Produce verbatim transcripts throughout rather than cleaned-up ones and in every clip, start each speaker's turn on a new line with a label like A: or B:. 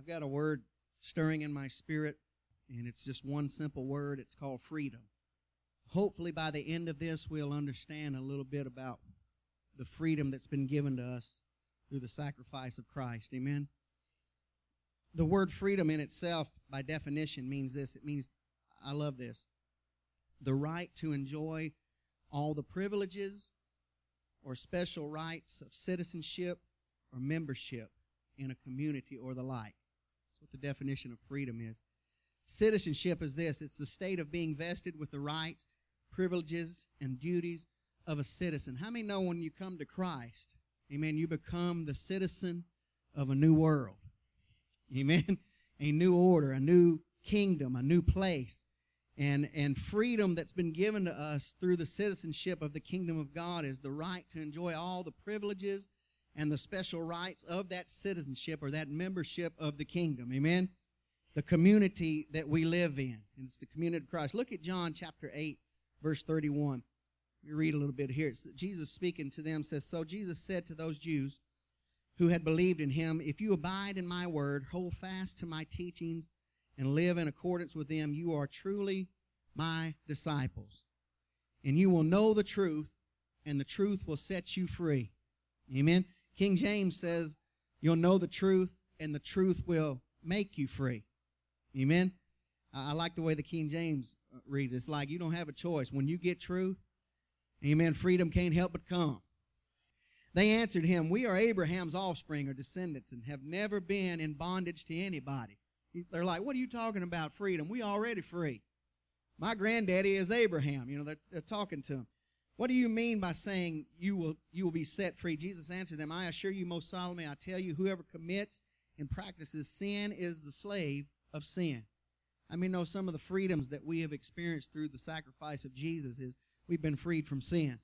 A: I've got a word stirring in my spirit, and it's just one simple word. It's called freedom. Hopefully by the end of this, we'll understand a little bit about the freedom that's been given to us through the sacrifice of Christ. Amen? The word freedom in itself, by definition, means this. It means, I love this, the right to enjoy all the privileges or special rights of citizenship or membership in a community or the like. That's what the definition of freedom is. Citizenship is this. It's the state of being vested with the rights, privileges, and duties of a citizen. How many know when you come to Christ, amen, you become the citizen of a new world? Amen? A new order, a new kingdom, a new place. And, and freedom that's been given to us through the citizenship of the kingdom of God is the right to enjoy all the privileges and the special rights of that citizenship or that membership of the kingdom. Amen? The community that we live in. And it's the community of Christ. Look at John chapter eight, verse thirty-one. Let me read a little bit here. It's Jesus speaking to them says, So Jesus said to those Jews who had believed in him, If you abide in my word, hold fast to my teachings, and live in accordance with them, you are truly my disciples. And you will know the truth, and the truth will set you free. Amen? King James says, you'll know the truth, and the truth will make you free. Amen? I like the way the King James reads. It's like you don't have a choice. When you get truth, amen, freedom can't help but come. They answered him, We are Abraham's offspring or descendants and have never been in bondage to anybody. They're like, what are you talking about freedom? We already free. My granddaddy is Abraham. You know, they're, they're talking to him. What do you mean by saying you will, you will be set free? Jesus answered them, I assure you most solemnly, I tell you, whoever commits and practices sin is the slave of sin. I mean, know some of the freedoms that we have experienced through the sacrifice of Jesus is we've been freed from sin.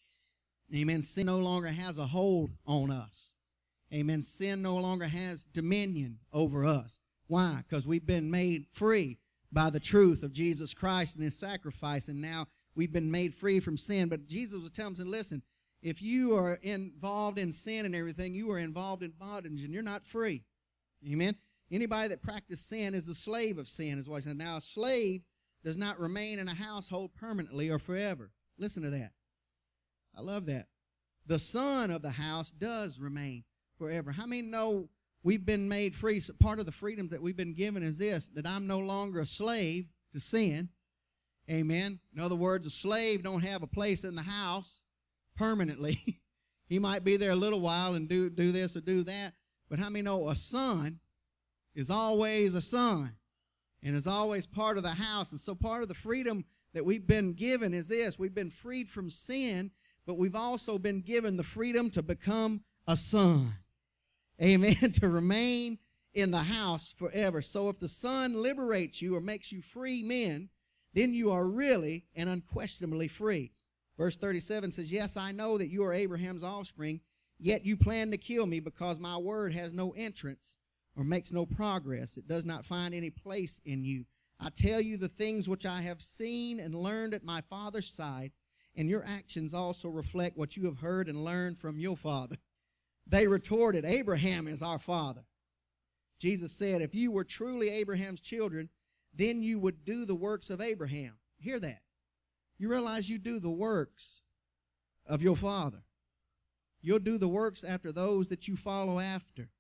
A: Amen. Sin no longer has a hold on us. Amen. Sin no longer has dominion over us. Why? Because we've been made free by the truth of Jesus Christ and his sacrifice, and now we've been made free from sin. But Jesus was telling them, listen, if you are involved in sin and everything, you are involved in bondage, and you're not free. Amen? Anybody that practices sin is a slave of sin, is what he said. Now, a slave does not remain in a household permanently or forever. Listen to that. I love that. The son of the house does remain forever. How many know we've been made free? So part of the freedom that we've been given is this, that I'm no longer a slave to sin. Amen. In other words, a slave don't have a place in the house permanently. He might be there a little while and do, do this or do that. But how many know a son is always a son and is always part of the house? And so part of the freedom that we've been given is this. We've been freed from sin, but we've also been given the freedom to become a son. Amen. To remain in the house forever. So if the Son liberates you or makes you free men, then you are really and unquestionably free. Verse thirty-seven says, Yes, I know that you are Abraham's offspring, yet you plan to kill me because my word has no entrance or makes no progress. It does not find any place in you. I tell you the things which I have seen and learned at my Father's side, and your actions also reflect what you have heard and learned from your father. They retorted, Abraham is our father. Jesus said, if you were truly Abraham's children, then you would do the works of Abraham. Hear that. You realize you do the works of your father. You'll do the works after those that you follow after.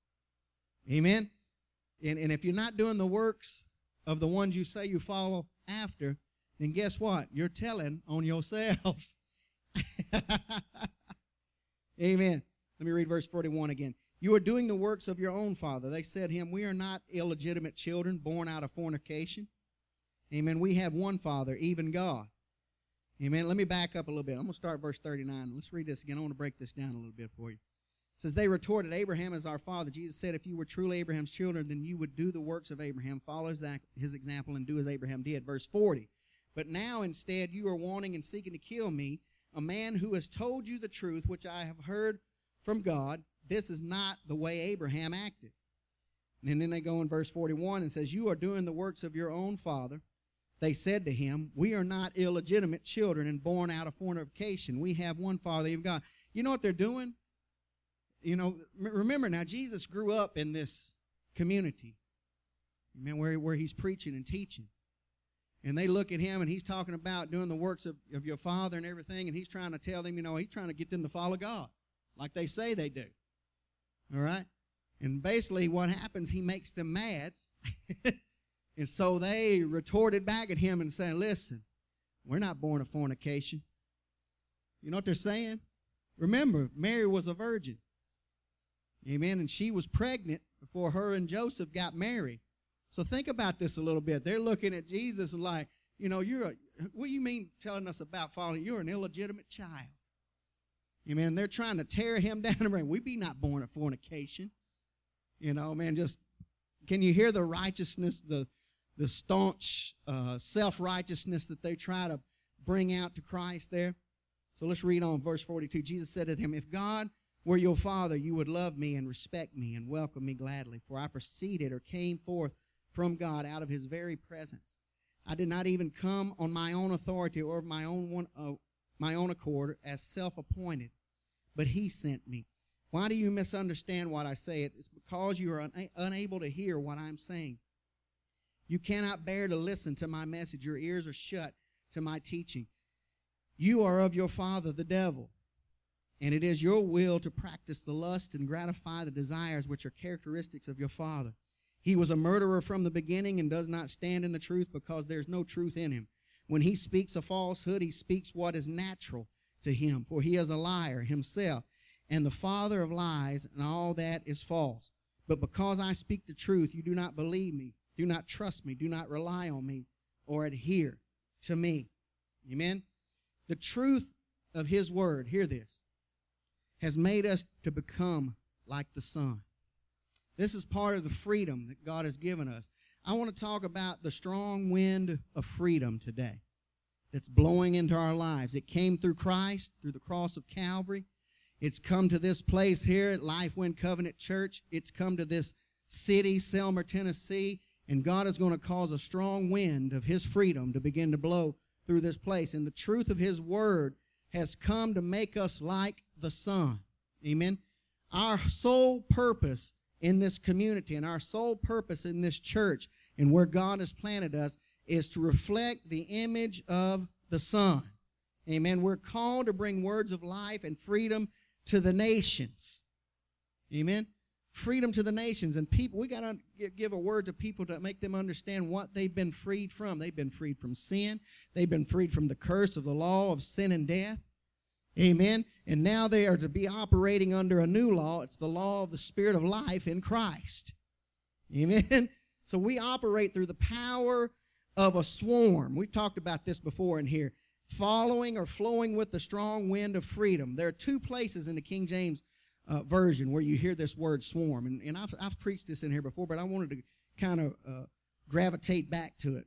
A: Amen? And, and if you're not doing the works of the ones you say you follow after, then guess what? You're telling on yourself. Amen. Let me read verse forty-one again. You are doing the works of your own father. They said to him, we are not illegitimate children born out of fornication. Amen. We have one Father, even God. Amen. Let me back up a little bit. I'm going to start verse thirty-nine. Let's read this again. I want to break this down a little bit for you. It says, they retorted, Abraham is our father. Jesus said, if you were truly Abraham's children, then you would do the works of Abraham, follow his example, and do as Abraham did. Verse forty. But now instead you are wanting and seeking to kill me, a man who has told you the truth, which I have heard from God. This is not the way Abraham acted. And then they go in verse forty-one and says, you are doing the works of your own father. They said to him, we are not illegitimate children and born out of fornication. We have one Father, even God. You know what they're doing? You know, remember now, Jesus grew up in this community. Amen, where, where he's preaching and teaching. And they look at him, and he's talking about doing the works of, of your Father and everything, and he's trying to tell them, you know, he's trying to get them to follow God like they say they do. All right? And basically what happens, he makes them mad. And so they retorted back at him and said, listen, we're not born of fornication. You know what they're saying? Remember, Mary was a virgin. Amen. And she was pregnant before her and Joseph got married. So think about this a little bit. They're looking at Jesus and like, you know, you're a, what do you mean telling us about following? You're an illegitimate child. Amen. And they're trying to tear him down and bring, we be not born of fornication. You know, man, just, can you hear the righteousness, the, the staunch uh, self-righteousness that they try to bring out to Christ there? So let's read on verse forty-two. Jesus said to him, if God were your Father, you would love me and respect me and welcome me gladly, for I proceeded or came forth from God out of his very presence. I did not even come on my own authority or of my own one, uh, my own accord as self-appointed, but he sent me. Why do you misunderstand what I say? It's because you are un- unable to hear what I'm saying. You cannot bear to listen to my message. Your ears are shut to my teaching. You are of your father, the devil, and it is your will to practice the lust and gratify the desires which are characteristics of your father. He was a murderer from the beginning and does not stand in the truth because there's no truth in him. When he speaks a falsehood, he speaks what is natural to him, for he is a liar himself and the father of lies, and all that is false. But because I speak the truth, you do not believe me, do not trust me, do not rely on me, or adhere to me. Amen? The truth of his word, hear this, has made us to become like the Son. This is part of the freedom that God has given us. I want to talk about the strong wind of freedom today that's blowing into our lives. It came through Christ, through the cross of Calvary. It's come to this place here at Life Wind Covenant Church. It's come to this city, Selmer, Tennessee, and God is going to cause a strong wind of his freedom to begin to blow through this place. And the truth of his word has come to make us like the Son. Amen? Our sole purpose in this community and our sole purpose in this church and where God has planted us is to reflect the image of the Son. Amen? We're called to bring words of life and freedom to the nations. Amen? Freedom to the nations. And people, we got to give a word to people to make them understand what they've been freed from. They've been freed from sin. They've been freed from the curse of the law of sin and death. Amen? And now they are to be operating under a new law. It's the law of the Spirit of life in Christ. Amen? So we operate through the power of a swarm. We've talked about this before in here. Following or flowing with the strong wind of freedom. There are two places in the King James uh, Version where you hear this word swarm. And, and I've, I've preached this in here before, but I wanted to kind of uh, gravitate back to it.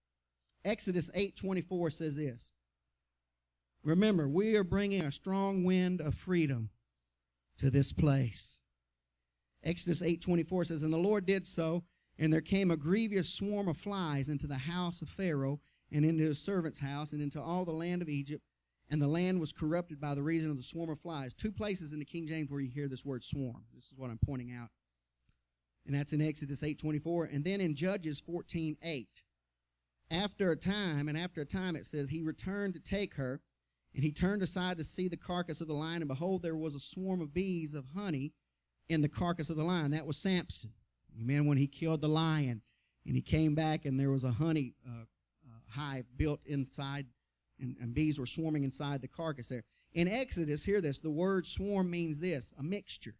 A: Exodus eight twenty-four says this. Remember, we are bringing a strong wind of freedom to this place. Exodus eight twenty-four says, and the Lord did so, and there came a grievous swarm of flies into the house of Pharaoh, and into his servant's house, and into all the land of Egypt, and the land was corrupted by the reason of the swarm of flies. Two places in the King James where you hear this word swarm. This is what I'm pointing out. And that's in Exodus eight twenty-four. And then in Judges fourteen eight. After a time, and after a time it says, he returned to take her, and he turned aside to see the carcass of the lion, and behold, there was a swarm of bees of honey in the carcass of the lion. That was Samson. Amen. When he killed the lion, and he came back, and there was a honey uh, hive built inside, and, and bees were swarming inside the carcass there. In Exodus, hear this, the word swarm means this, a mixture,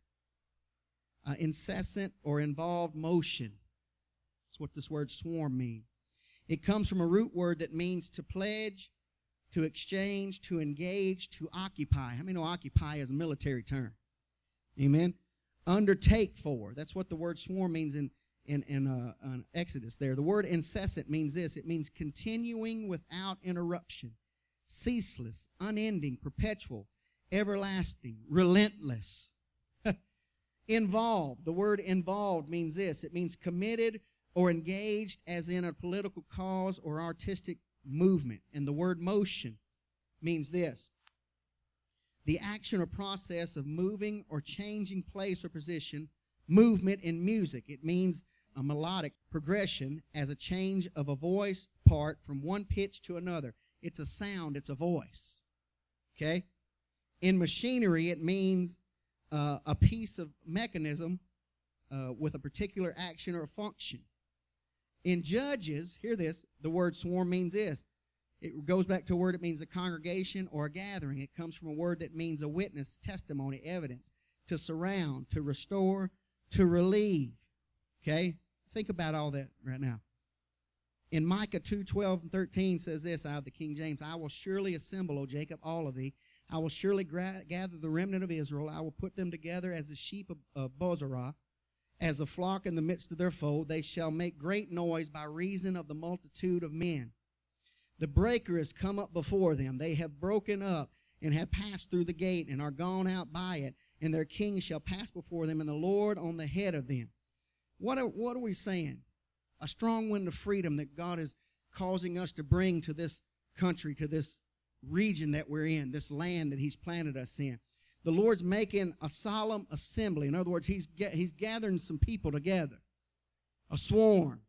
A: uh, incessant or involved motion. That's what this word swarm means. It comes from a root word that means to pledge, to exchange, to engage, to occupy. How many know occupy is a military term? Amen? Undertake for. That's what the word swarm means in in, in uh, uh, Exodus there. The word incessant means this. It means continuing without interruption, ceaseless, unending, perpetual, everlasting, relentless. Involved. The word involved means this. It means committed or engaged as in a political cause or artistic movement. And the word motion means this. The action or process of moving or changing place or position, movement in music. It means a melodic progression as a change of a voice part from one pitch to another. It's a sound, it's a voice. Okay? In machinery, it means uh, a piece of mechanism uh, with a particular action or function. In Judges, hear this, the word swarm means this. It goes back to a word that means a congregation or a gathering. It comes from a word that means a witness, testimony, evidence, to surround, to restore, to relieve. Okay? Think about all that right now. In Micah two, twelve, and thirteen says this out of the King James, I will surely assemble, O Jacob, all of thee. I will surely gra- gather the remnant of Israel. I will put them together as the sheep of, of Bozrah, as a flock in the midst of their fold. They shall make great noise by reason of the multitude of men. The breaker has come up before them. They have broken up and have passed through the gate and are gone out by it. And their king shall pass before them, and the Lord on the head of them. What are, what are we saying? A strong wind of freedom that God is causing us to bring to this country, to this region that we're in, this land that He's planted us in. The Lord's making a solemn assembly. In other words, He's, he's gathering some people together. A swarm.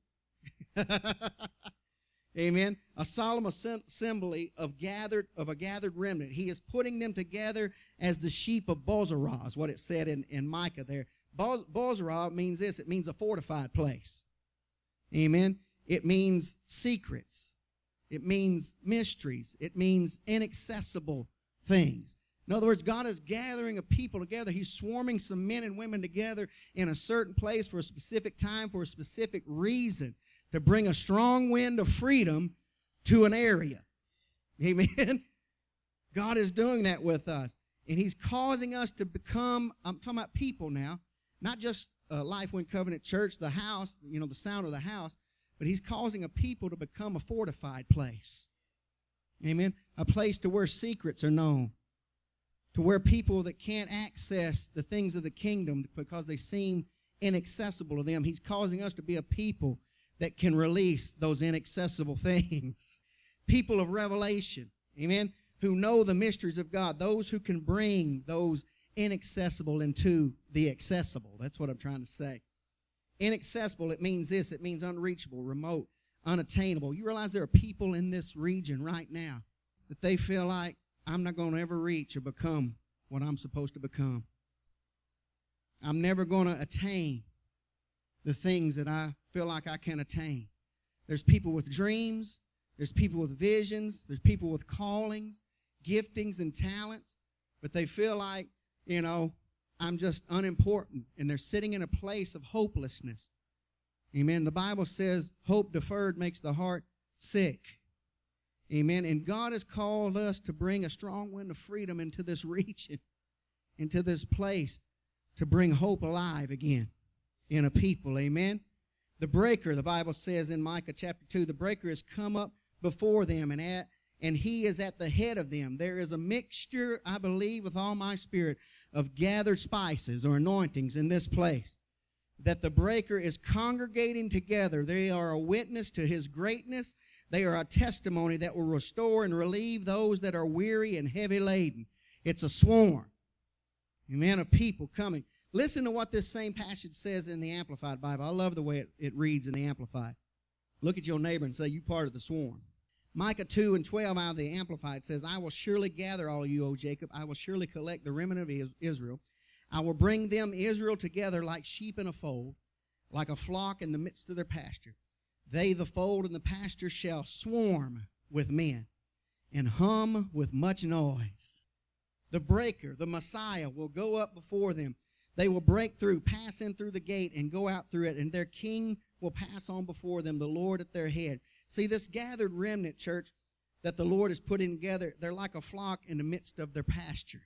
A: Amen. A solemn assembly of gathered of a gathered remnant. He is putting them together as the sheep of Bozrah, is what it said in, in Micah there. Boz, Bozrah means this. It means a fortified place. Amen. It means secrets. It means mysteries. It means inaccessible things. In other words, God is gathering a people together. He's swarming some men and women together in a certain place for a specific time, for a specific reason, to bring a strong wind of freedom to an area. Amen? God is doing that with us. And He's causing us to become, I'm talking about people now, not just uh, Life Wind Covenant Church, the house, you know, the sound of the house, but He's causing a people to become a fortified place. Amen? A place to where secrets are known, to where people that can't access the things of the kingdom because they seem inaccessible to them. He's causing us to be a people that can release those inaccessible things. People of revelation, amen, who know the mysteries of God, those who can bring those inaccessible into the accessible. That's what I'm trying to say. Inaccessible, it means this, it means unreachable, remote, unattainable. You realize there are people in this region right now that they feel like, I'm not going to ever reach or become what I'm supposed to become. I'm never going to attain the things that I feel like I can attain. There's people with dreams. There's people with visions. There's people with callings, giftings, and talents. But they feel like, you know, I'm just unimportant. And they're sitting in a place of hopelessness. Amen. The Bible says hope deferred makes the heart sick. Amen. And God has called us to bring a strong wind of freedom into this region, into this place, to bring hope alive again in a people. Amen. The breaker, the Bible says in Micah chapter two, the breaker has come up before them, and at and he is at the head of them. There is a mixture, I believe, with all my spirit, of gathered spices or anointings in this place, that the breaker is congregating together. They are a witness to His greatness. They are a testimony that will restore and relieve those that are weary and heavy laden. It's a swarm, amen, of people coming. Listen to what this same passage says in the Amplified Bible. I love the way it, it reads in the Amplified. Look at your neighbor and say, you part of the swarm. Micah two and twelve out of the Amplified says, I will surely gather all you, O Jacob. I will surely collect the remnant of Israel. I will bring them, Israel, together like sheep in a fold, like a flock in the midst of their pasture. They, the fold and the pasture, shall swarm with men and hum with much noise. The breaker, the Messiah, will go up before them. They will break through, pass in through the gate, and go out through it, and their king will pass on before them, the Lord at their head. See, this gathered remnant, church, that the Lord is putting together, they're like a flock in the midst of their pasture.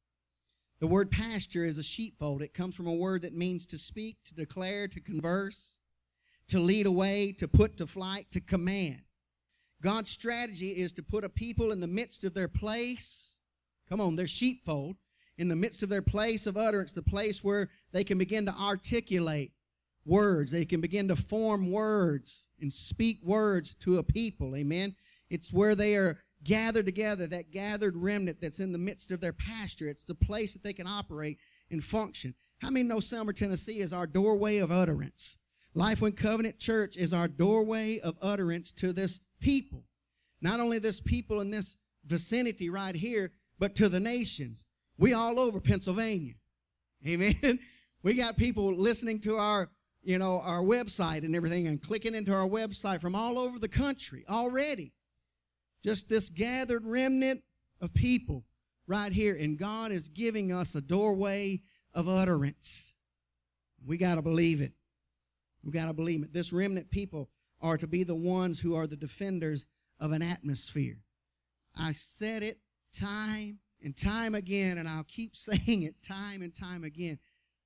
A: The word pasture is a sheepfold. It comes from a word that means to speak, to declare, to converse, to lead away, to put to flight, to command. God's strategy is to put a people in the midst of their place, come on, their sheepfold, in the midst of their place of utterance, the place where they can begin to articulate words. They can begin to form words and speak words to a people, amen? It's where they are gathered together, that gathered remnant that's in the midst of their pasture. It's the place that they can operate and function. How many know Selmer, Tennessee is our doorway of utterance? Lifeway Covenant Church is our doorway of utterance to this people. Not only this people in this vicinity right here, but to the nations. We all over Pennsylvania. Amen. We got people listening to our, you know, our website and everything and clicking into our website from all over the country already. Just this gathered remnant of people right here. And God is giving us a doorway of utterance. We got to believe it. We got to believe it. This remnant people are to be the ones who are the defenders of an atmosphere. I said it time and time again, and I'll keep saying it time and time again.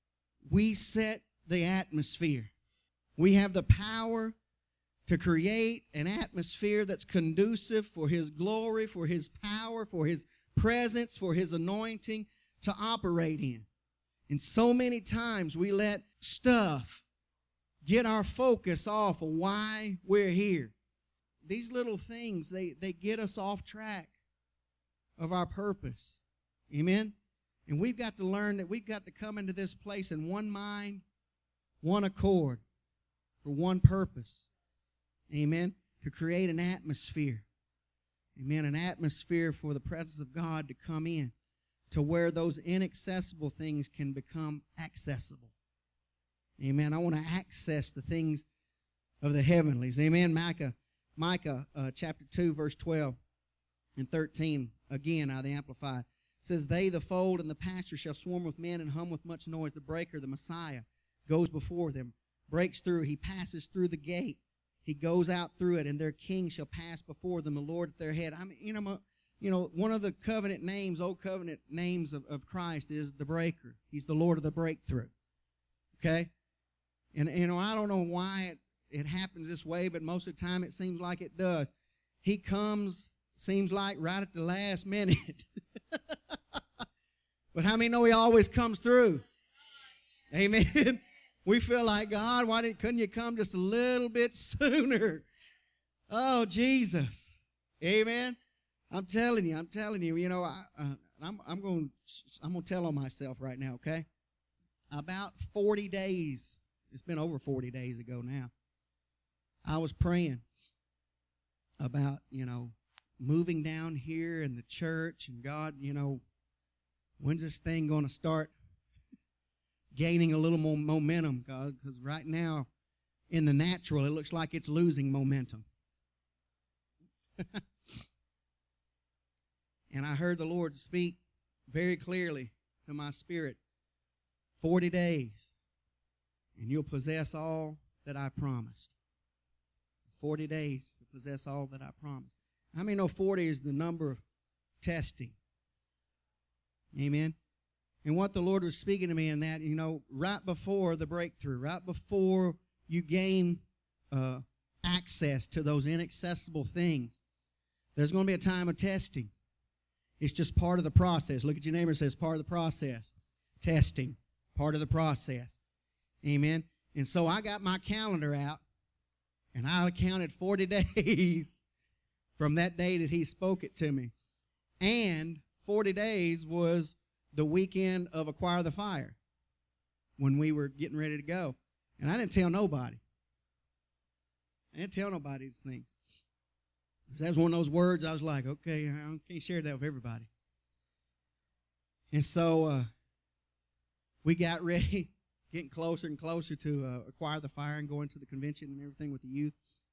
A: We set the atmosphere. We have the power to create an atmosphere that's conducive for His glory, for His power, for His presence, for His anointing to operate in. And so many times we let stuff get our focus off of why we're here. These little things, they, they get us off track of our purpose. Amen? And we've got to learn that we've got to come into this place in one mind, one accord, for one purpose. Amen? To create an atmosphere. Amen? An atmosphere for the presence of God to come in, to where those inaccessible things can become accessible. Amen. I want to access the things of the heavenlies. Amen. Micah, Micah uh, chapter two, verse twelve and thirteen, again, out of the Amplified, says, they, the fold and the pasture, shall swarm with men and hum with much noise. The breaker, the Messiah, goes before them, breaks through. He passes through the gate. He goes out through it, and their king shall pass before them, the Lord at their head. I mean, you know, you know, one of the covenant names, old covenant names of, of Christ is the breaker. He's the Lord of the breakthrough. Okay? And, you know, I don't know why it, it happens this way, but most of the time it seems like it does. He comes, seems like, right at the last minute. But how many know He always comes through? Amen. We feel like, God, why didn't, couldn't you come just a little bit sooner? Oh, Jesus. Amen. I'm telling you, I'm telling you, you know, I, uh, I'm, I'm going I'm going to tell on myself right now, okay? About forty days. It's been over forty days ago now. I was praying about, you know, moving down here in the church, and God, you know, when's this thing going to start gaining a little more momentum, God? Because right now, in the natural, it looks like it's losing momentum. And I heard the Lord speak very clearly to my spirit, forty days. And you'll possess all that I promised. Forty days to possess all that I promised. How many know forty is the number of testing? Amen. And what the Lord was speaking to me in that, you know, right before the breakthrough, right before you gain uh, access to those inaccessible things, there's going to be a time of testing. It's just part of the process. Look at your neighbor and say, it's part of the process. Testing, part of the process. Amen. And so I got my calendar out, and I counted forty days from that day that He spoke it to me. And forty days was the weekend of Acquire the Fire when we were getting ready to go. And I didn't tell nobody. I didn't tell nobody these things. That was one of those words I was like, okay, I can't share that with everybody. And so uh, we got ready, getting closer and closer to uh, Acquire the Fire and going to the convention and everything with the youth.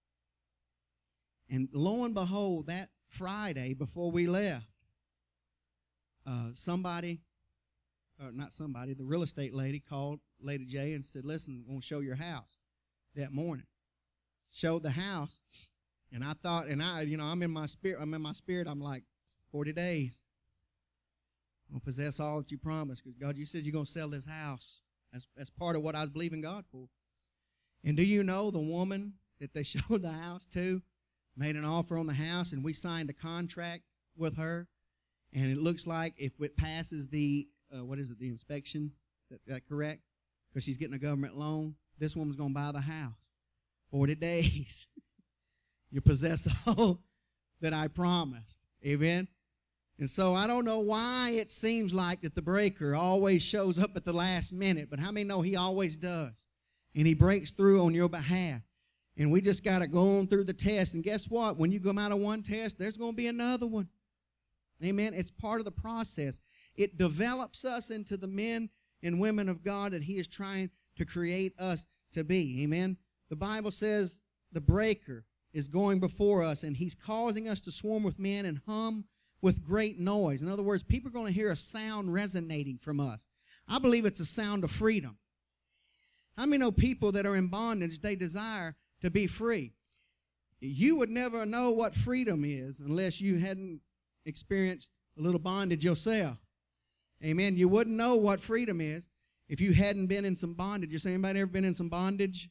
A: And lo and behold, that Friday before we left, uh, somebody, or not somebody, the real estate lady called Lady J and said, listen, I want to show your house that morning. Showed the house, and I thought, and I, you know, I'm in my spirit, I'm in my spirit, I'm like, forty days. I'm going to possess all that you promised, because God, you said you're going to sell this house. That's, that's part of what I was believing God for. And do you know the woman that they showed the house to made an offer on the house, and we signed a contract with her, and it looks like if it passes the, uh, what is it, the inspection, is that, that correct? Because she's getting a government loan, this woman's going to buy the house. forty days. You possess all that I promised. Amen? And so I don't know why it seems like that the breaker always shows up at the last minute, but how many know he always does? and he breaks through on your behalf. And we just got to go on through the test. And guess what? When you come out of one test, there's going to be another one. Amen. It's part of the process. It develops us into the men and women of God that he is trying to create us to be. Amen. The Bible says the breaker is going before us, and he's causing us to swarm with men and hum with great noise. In other words, people are going to hear a sound resonating from us. I believe it's a sound of freedom. How many know people that are in bondage, they desire to be free? You would never know what freedom is unless you hadn't experienced a little bondage yourself. Amen. You wouldn't know what freedom is if you hadn't been in some bondage. Has anybody ever been in some bondage?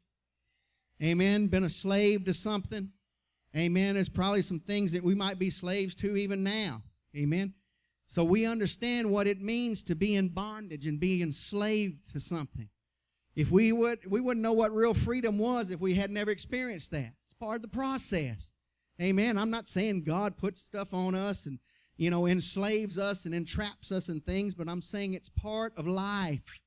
A: Amen. Been a slave to something? Amen. There's probably some things that we might be slaves to even now. Amen. So we understand what it means to be in bondage and be enslaved to something. If we would, we wouldn't know what real freedom was if we had never experienced that. It's part of the process. Amen. I'm not saying God puts stuff on us and, you know, enslaves us and entraps us in things, but I'm saying it's part of life.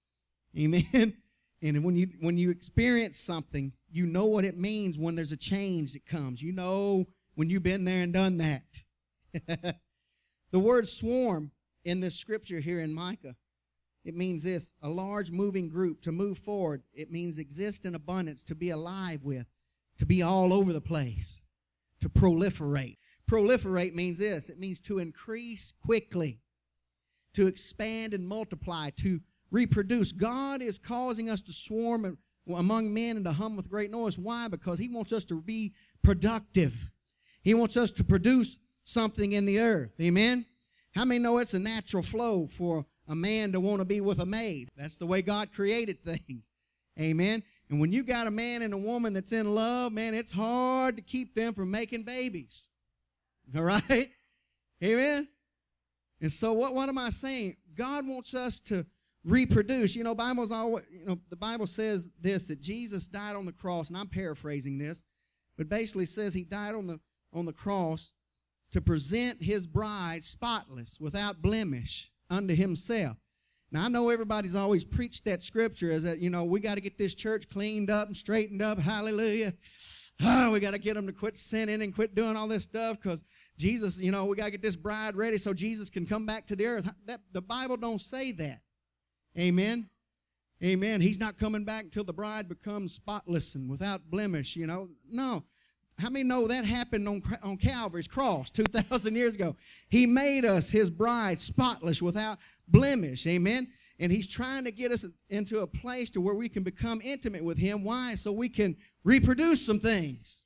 A: Amen. And when you when you experience something, you know what it means when there's a change that comes. You know when you've been there and done that. The word swarm in this scripture here in Micah, it means this: a large moving group, to move forward. It means exist in abundance, to be alive with, to be all over the place, to proliferate. Proliferate means this: it means to increase quickly, to expand and multiply, to reproduce. God is causing us to swarm among men and to hum with great noise. Why? Because he wants us to be productive. He wants us to produce something in the earth. Amen? How many know it's a natural flow for a man to want to be with a maid? That's the way God created things. Amen? And when you got a man and a woman that's in love, man, it's hard to keep them from making babies. All right? Amen? And so what, what am I saying? God wants us to reproduce. You know, Bible's always, you know, the Bible says this, that Jesus died on the cross, and I'm paraphrasing this, but basically says he died on the on the cross to present his bride spotless, without blemish, unto himself. Now, I know everybody's always preached that scripture as that, you know, we got to get this church cleaned up and straightened up. Hallelujah. Oh, we got to get them to quit sinning and quit doing all this stuff because Jesus, you know, we got to get this bride ready so Jesus can come back to the earth. That, the Bible don't say that. Amen. Amen. He's not coming back until the bride becomes spotless and without blemish, you know. No. How many know that happened on, on Calvary's cross two thousand years ago? He made us, his bride, spotless, without blemish. Amen. And he's trying to get us into a place to where we can become intimate with him. Why? So we can reproduce some things.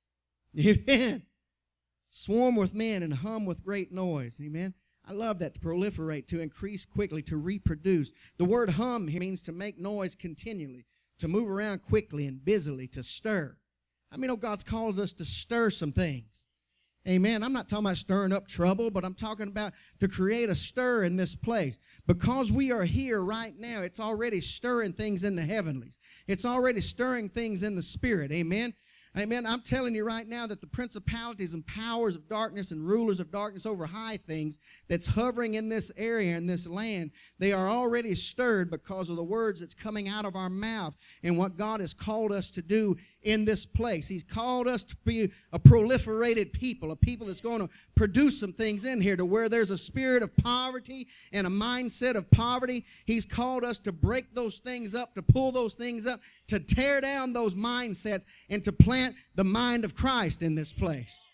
A: Amen. Swarm with men and hum with great noise. Amen. I love that, to proliferate, to increase quickly, to reproduce. The word hum here means to make noise continually, to move around quickly and busily, to stir. I mean, oh, God's called us to stir some things. Amen. I'm not talking about stirring up trouble, but I'm talking about to create a stir in this place. Because we are here right now, it's already stirring things in the heavenlies. It's already stirring things in the spirit. Amen. Amen. I'm telling you right now that the principalities and powers of darkness and rulers of darkness over high things that's hovering in this area, in this land, they are already stirred because of the words that's coming out of our mouth and what God has called us to do in this place. He's called us to be a proliferated people, a people that's going to produce some things in here to where there's a spirit of poverty and a mindset of poverty. He's called us to break those things up, to pull those things up, to tear down those mindsets and to plant the mind of Christ in this place.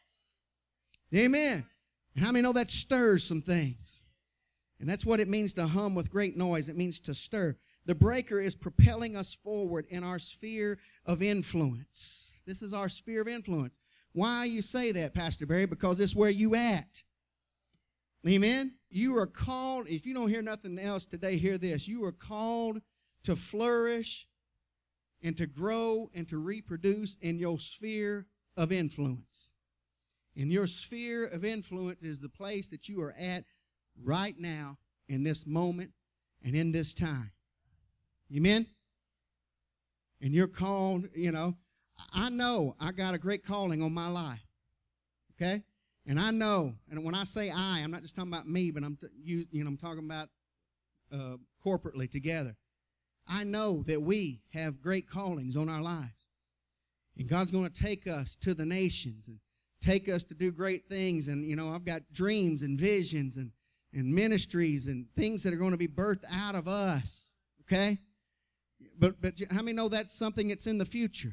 A: Amen. And how many know that stirs some things? And that's what it means to hum with great noise. It means to stir. The breaker is propelling us forward in our sphere of influence. This is our sphere of influence. Why you say that, Pastor Barry? Because it's where you at. Amen? You are called, if you don't hear nothing else today, hear this. You are called to flourish and to grow and to reproduce in your sphere of influence. And your sphere of influence is the place that you are at right now in this moment and in this time. Amen? And you're called, you know, I know I got a great calling on my life. Okay? And I know, and when I say I, I'm not just talking about me, but I'm, t- you, you know, I'm talking about uh, corporately together. I know that we have great callings on our lives. And God's going to take us to the nations and take us to do great things. And, you know, I've got dreams and visions and, and ministries and things that are going to be birthed out of us. Okay? But, but how many know that's something that's in the future?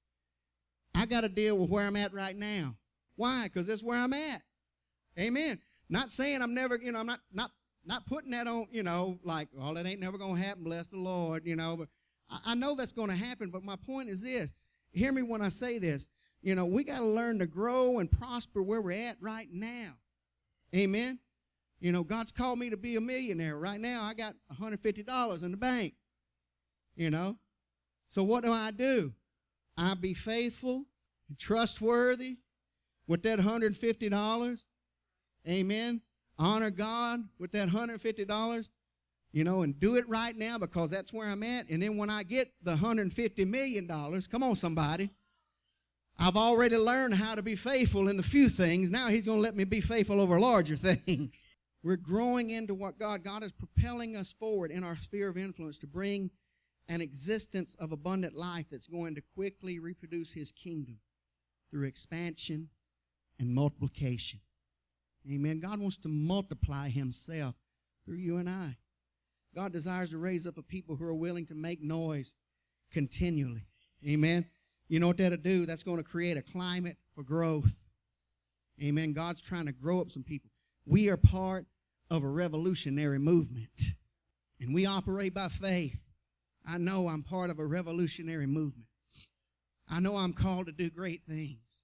A: I got to deal with where I'm at right now. Why? Because that's where I'm at. Amen. Not saying I'm never, you know, I'm not, not, not putting that on, you know, like, well, it ain't never going to happen, bless the Lord, you know. But I, I know that's going to happen, but my point is this. Hear me when I say this. You know, we got to learn to grow and prosper where we're at right now. Amen. You know, God's called me to be a millionaire. Right now, I got one hundred fifty dollars in the bank. You know. So what do I do? I be faithful and trustworthy with that one hundred fifty dollars. Amen. Honor God with that one hundred fifty dollars. You know, and do it right now because that's where I'm at. And then when I get the one hundred fifty million dollars, come on somebody, I've already learned how to be faithful in the few things. Now he's going to let me be faithful over larger things. We're growing into what God, God is propelling us forward in our sphere of influence to bring an existence of abundant life that's going to quickly reproduce his kingdom through expansion and multiplication. Amen. God wants to multiply himself through you and I. God desires to raise up a people who are willing to make noise continually. Amen. You know what that'll do? That's going to create a climate for growth. Amen. God's trying to grow up some people. We are part of a revolutionary movement, and we operate by faith. I know I'm part of a revolutionary movement. I know I'm called to do great things.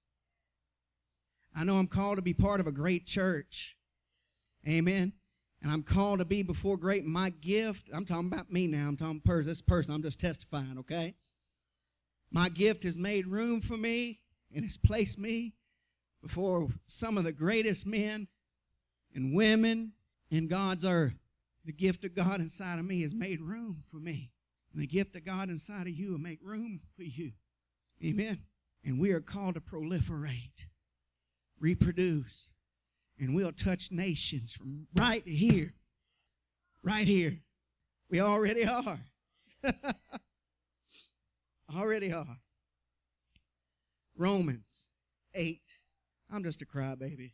A: I know I'm called to be part of a great church. Amen. And I'm called to be before great. My gift, I'm talking about me now. I'm talking person. This person, I'm just testifying, okay? My gift has made room for me and has placed me before some of the greatest men and women in God's earth. The gift of God inside of me has made room for me. And the gift of God inside of you will make room for you. Amen. And we are called to proliferate, reproduce, and we'll touch nations from right here. Right here. We already are. Already are. Romans eight. I'm just a crybaby.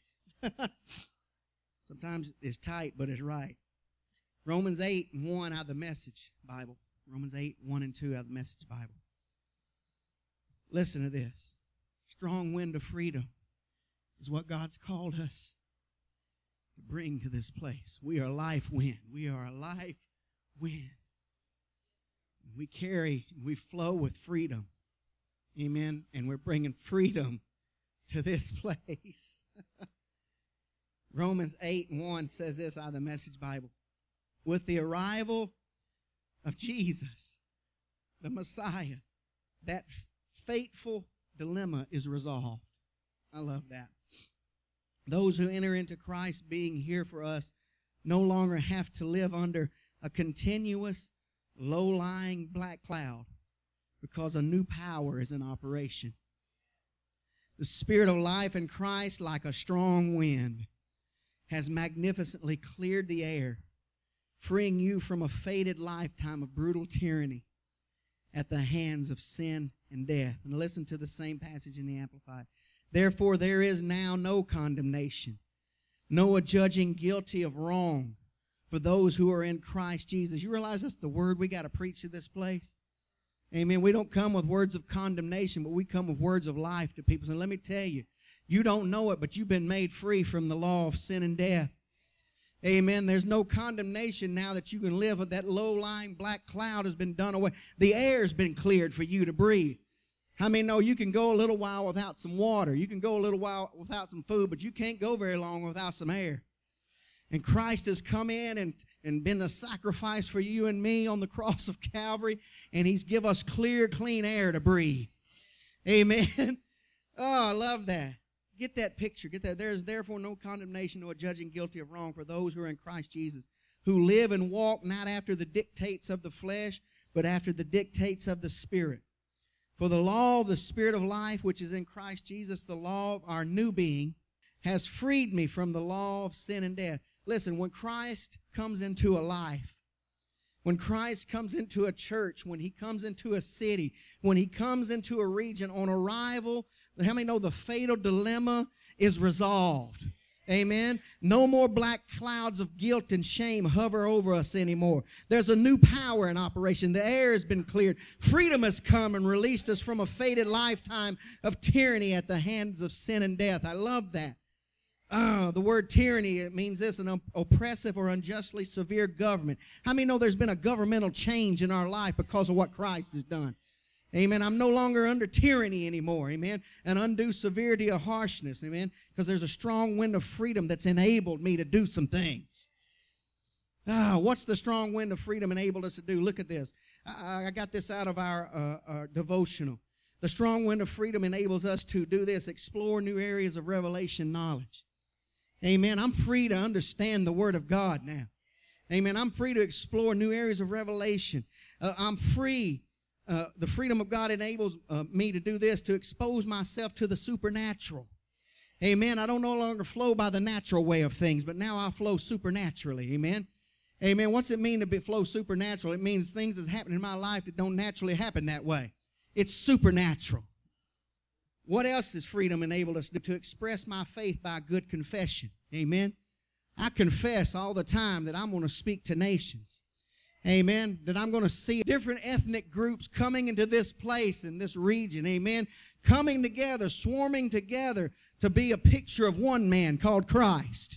A: Sometimes it's tight, but it's right. Romans eight and one out of the Message Bible. Romans eight, one and two out of the Message Bible. Listen to this. Strong wind of freedom is what God's called us to bring to this place. We are a life wind. We are a life wind. We carry, we flow with freedom. Amen. And we're bringing freedom to this place. Romans eight and one says this out of the Message Bible. With the arrival of Jesus, the Messiah, that fateful dilemma is resolved. I love that. Those who enter into Christ being here for us no longer have to live under a continuous, low-lying black cloud because a new power is in operation. The Spirit of life in Christ, like a strong wind, has magnificently cleared the air, freeing you from a fated lifetime of brutal tyranny at the hands of sin and death. And listen to the same passage in the Amplified. Therefore, there is now no condemnation, no adjudging guilty of wrong for those who are in Christ Jesus. You realize that's the word we got to preach to this place? Amen. We don't come with words of condemnation, but we come with words of life to people. So let me tell you, you don't know it, but you've been made free from the law of sin and death. Amen. There's no condemnation now that you can live with. That low-lying black cloud has been done away. The air's been cleared for you to breathe. How many know you can go a little while without some water? You can go a little while without some food, but you can't go very long without some air. And Christ has come in and, and been a sacrifice for you and me on the cross of Calvary, and he's give us clear, clean air to breathe. Amen. Oh, I love that. Get that picture. Get that. There is therefore no condemnation, no judging guilty of wrong for those who are in Christ Jesus, who live and walk not after the dictates of the flesh, but after the dictates of the Spirit. For the law of the Spirit of life, which is in Christ Jesus, the law of our new being, has freed me from the law of sin and death. Listen, when Christ comes into a life, When Christ comes into a church, when he comes into a city, when he comes into a region on arrival, how many know the fatal dilemma is resolved? Amen. No more black clouds of guilt and shame hover over us anymore. There's a new power in operation. The air has been cleared. Freedom has come and released us from a fated lifetime of tyranny at the hands of sin and death. I love that. Ah, the word tyranny, it means this, an oppressive or unjustly severe government. How many know there's been a governmental change in our life because of what Christ has done? Amen. I'm no longer under tyranny anymore. Amen. An undue severity or harshness. Amen. Because there's a strong wind of freedom that's enabled me to do some things. Ah, what's the strong wind of freedom enabled us to do? Look at this. I, I got this out of our, uh, our devotional. The strong wind of freedom enables us to do this, explore new areas of revelation knowledge. Amen. I'm free to understand the Word of God now. Amen. I'm free to explore new areas of revelation. Uh, I'm free. Uh, the freedom of God enables uh, me to do this, to expose myself to the supernatural. Amen. I don't no longer flow by the natural way of things, but now I flow supernaturally. Amen. Amen. What's it mean to be, flow supernatural? It means things that's happening in my life that don't naturally happen that way. It's supernatural. What else has freedom enabled us to do? To express my faith by good confession. Amen. I confess all the time that I'm going to speak to nations. Amen. That I'm going to see different ethnic groups coming into this place, in this region. Amen. Coming together, swarming together to be a picture of one man called Christ.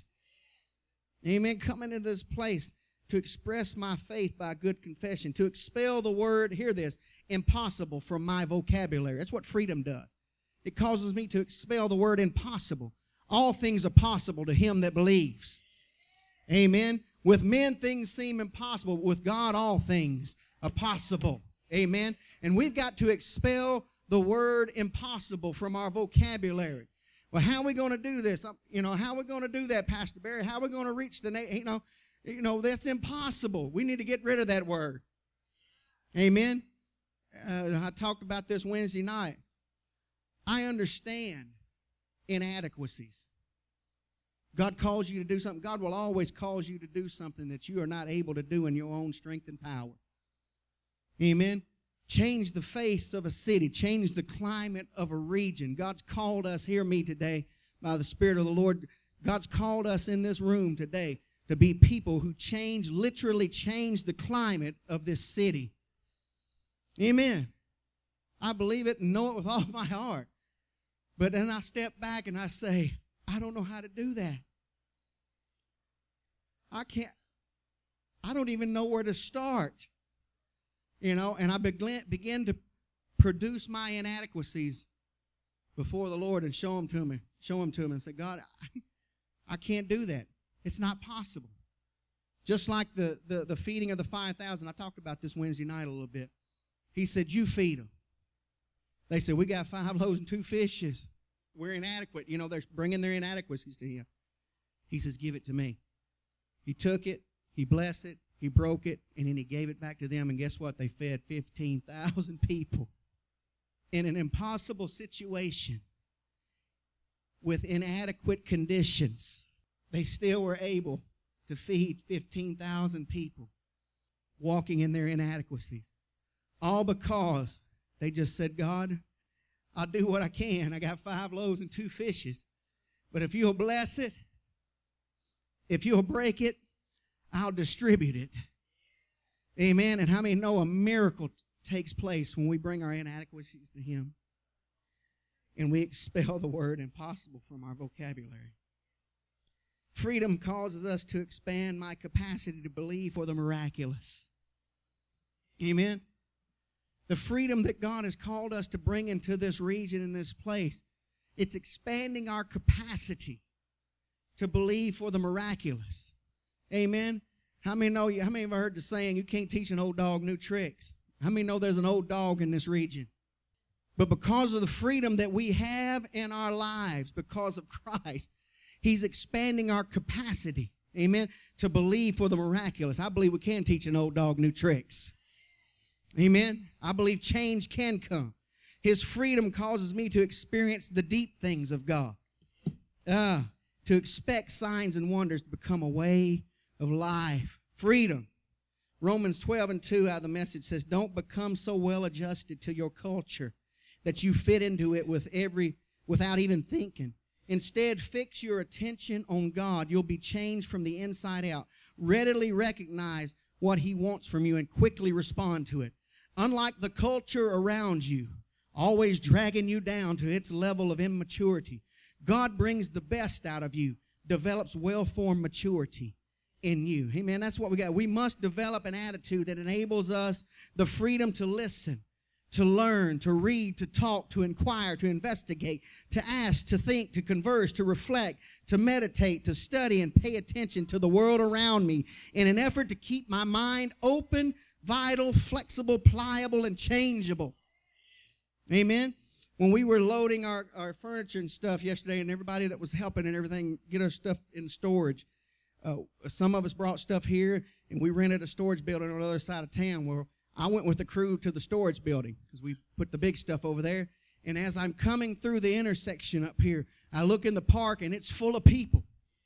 A: Amen. Coming into this place to express my faith by good confession. To expel the word, hear this, impossible from my vocabulary. That's what freedom does. It causes me to expel the word impossible. All things are possible to him that believes. Amen. With men, things seem impossible. With God, all things are possible. Amen. And we've got to expel the word impossible from our vocabulary. Well, how are we going to do this? You know, how are we going to do that, Pastor Barry? How are we going to reach the, you know, you know, that's impossible. We need to get rid of that word. Amen. Uh, I talked about this Wednesday night. I understand inadequacies. God calls you to do something. God will always cause you to do something that you are not able to do in your own strength and power. Amen. Change the face of a city. Change the climate of a region. God's called us, hear me today, by the Spirit of the Lord. God's called us in this room today to be people who change, literally change the climate of this city. Amen. I believe it and know it with all my heart. But then I step back and I say, I don't know how to do that. I can't, I don't even know where to start. You know, and I begin, begin to produce my inadequacies before the Lord and show them to me. Show them to him and say, God, I, I can't do that. It's not possible. Just like the, the, the feeding of the five thousand. I talked about this Wednesday night a little bit. He said, you feed them. They said, we got five loaves and two fishes. We're inadequate. You know, they're bringing their inadequacies to him. He says, give it to me. He took it. He blessed it. He broke it. And then he gave it back to them. And guess what? They fed fifteen thousand people in an impossible situation with inadequate conditions. They still were able to feed fifteen thousand people walking in their inadequacies. All because they just said, God, I'll do what I can. I got five loaves and two fishes. But if you'll bless it, if you'll break it, I'll distribute it. Amen. And how many know a miracle takes place when we bring our inadequacies to him and we expel the word impossible from our vocabulary? Freedom causes us to expand my capacity to believe for the miraculous. Amen. The freedom that God has called us to bring into this region, in this place, it's expanding our capacity to believe for the miraculous. Amen. How many know? How many have heard the saying, you can't teach an old dog new tricks? How many know there's an old dog in this region? But because of the freedom that we have in our lives, because of Christ, he's expanding our capacity, amen, to believe for the miraculous. I believe we can teach an old dog new tricks. Amen. I believe change can come. His freedom causes me to experience the deep things of God. Uh, to expect signs and wonders to become a way of life. Freedom Romans twelve and two out of the Message says, don't become so well adjusted to your culture that you fit into it with every without even thinking. Instead, fix your attention on God. You'll be changed from the inside out. Readily recognize what He wants from you and quickly respond to it. Unlike the culture around you, always dragging you down to its level of immaturity, God brings the best out of you, develops well-formed maturity in you. Amen. That's what we got. We must develop an attitude that enables us the freedom to listen, to learn, to read, to talk, to inquire, to investigate, to ask, to think, to converse, to reflect, to meditate, to study, and pay attention to the world around me in an effort to keep my mind open, vital, flexible, pliable, and changeable. Amen. When we were loading our, our furniture and stuff yesterday, and everybody that was helping and everything get our stuff in storage, uh, some of us brought stuff here, and we rented a storage building on the other side of town. Well, I went with the crew to the storage building because we put the big stuff over there. And as I'm coming through the intersection up here, I look in the park, and it's full of people.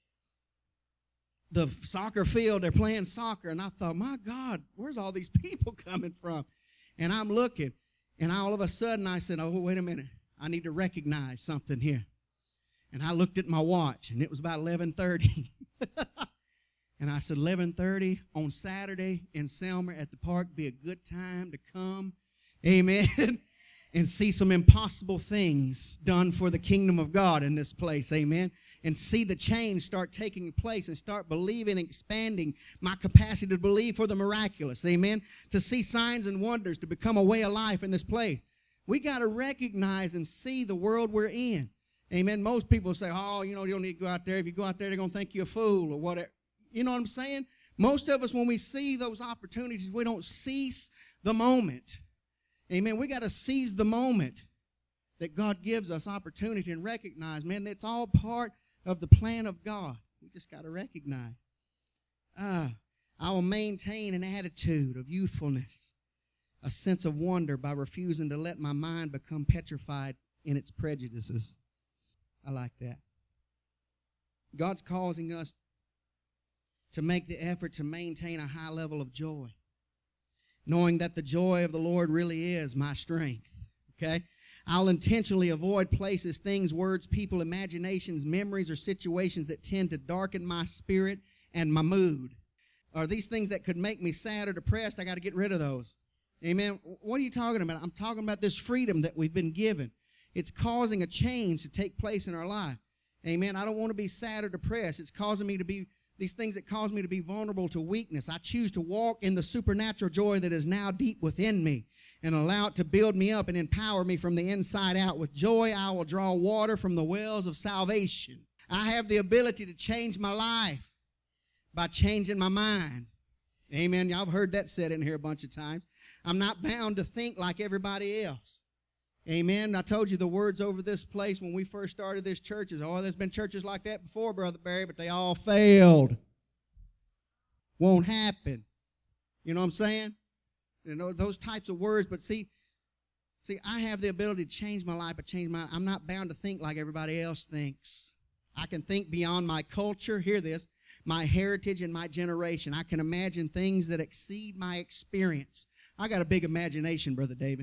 A: The soccer field, they're playing soccer, and I thought, my God, where's all these people coming from? And I'm looking. And all of a sudden, I said, oh, wait a minute. I need to recognize something here. And I looked at my watch, and it was about eleven thirty. And I said, eleven thirty on Saturday in Selmer at the park, be a good time to come, amen, and see some impossible things done for the kingdom of God in this place, amen, and see the change start taking place and start believing and expanding my capacity to believe for the miraculous, amen, to see signs and wonders, to become a way of life in this place. We got to recognize and see the world we're in, amen. Most people say, oh, you know, you don't need to go out there. If you go out there, they're going to think you're a fool or whatever. You know what I'm saying? Most of us, when we see those opportunities, we don't seize the moment. Amen. We got to seize the moment that God gives us opportunity and recognize, man, that's all part of the plan of God. We just got to recognize. Uh, I will maintain an attitude of youthfulness, a sense of wonder by refusing to let my mind become petrified in its prejudices. I like that. God's causing us to make the effort to maintain a high level of joy, knowing that the joy of the Lord really is my strength, okay? I'll intentionally avoid places, things, words, people, imaginations, memories, or situations that tend to darken my spirit and my mood. Or these things that could make me sad or depressed, I got to get rid of those. Amen? What are you talking about? I'm talking about this freedom that we've been given. It's causing a change to take place in our life. Amen? I don't want to be sad or depressed. It's causing me to be These things that cause me to be vulnerable to weakness. I choose to walk in the supernatural joy that is now deep within me and allow it to build me up and empower me from the inside out. With joy, I will draw water from the wells of salvation. I have the ability to change my life by changing my mind. Amen. Y'all have heard that said in here a bunch of times. I'm not bound to think like everybody else. Amen. I told you the words over this place when we first started this church is, oh, there's been churches like that before, Brother Barry, but they all failed. Won't happen. You know what I'm saying? You know, those types of words. But see, see, I have the ability to change my life, but change my, I'm not bound to think like everybody else thinks. I can think beyond my culture. Hear this. My heritage and my generation. I can imagine things that exceed my experience. I got a big imagination, Brother David.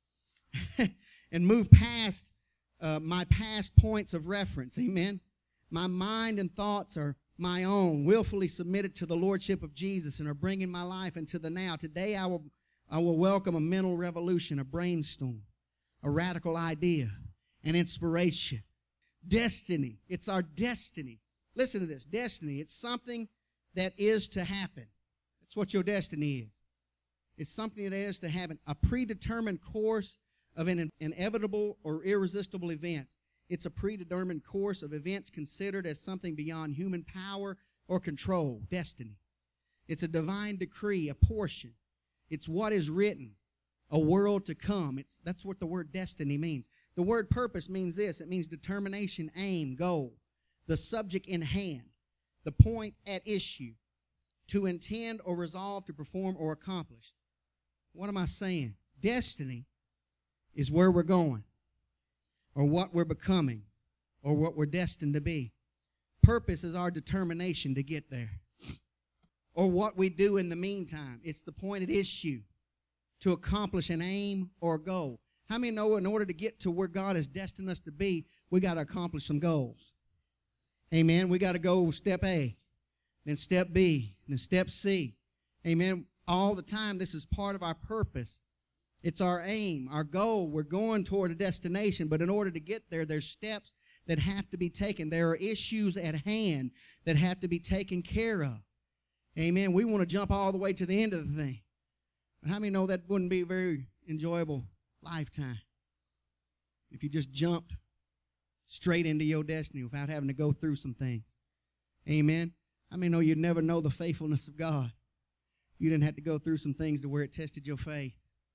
A: And move past uh, my past points of reference. Amen. My mind and thoughts are my own, willfully submitted to the lordship of Jesus and are bringing my life into the now. Today I will, I will welcome a mental revolution, a brainstorm, a radical idea, an inspiration. Destiny. It's our destiny. Listen to this. Destiny. It's something that is to happen. That's what your destiny is. It's something that is to happen. A predetermined course of an inevitable or irresistible events. It's a predetermined course of events considered as something beyond human power or control, destiny. It's a divine decree, a portion. It's what is written, a world to come. It's, that's what the word destiny means. The word purpose means this. It means determination, aim, goal, the subject in hand, the point at issue, to intend or resolve to perform or accomplish. What am I saying? Destiny is where we're going, or what we're becoming, or what we're destined to be. Purpose is our determination to get there. or what we do in the meantime. It's the pointed issue to accomplish an aim or a goal. How many know in order to get to where God has destined us to be, we got to accomplish some goals? Amen. We got to go step A, then step B, then step C. Amen. All the time, this is part of our purpose. It's our aim, our goal. We're going toward a destination, but in order to get there, there's steps that have to be taken. There are issues at hand that have to be taken care of. Amen. We want to jump all the way to the end of the thing. But how many know that wouldn't be a very enjoyable lifetime if you just jumped straight into your destiny without having to go through some things? Amen. How many know you'd never know the faithfulness of God? You didn't have to go through some things to where it tested your faith.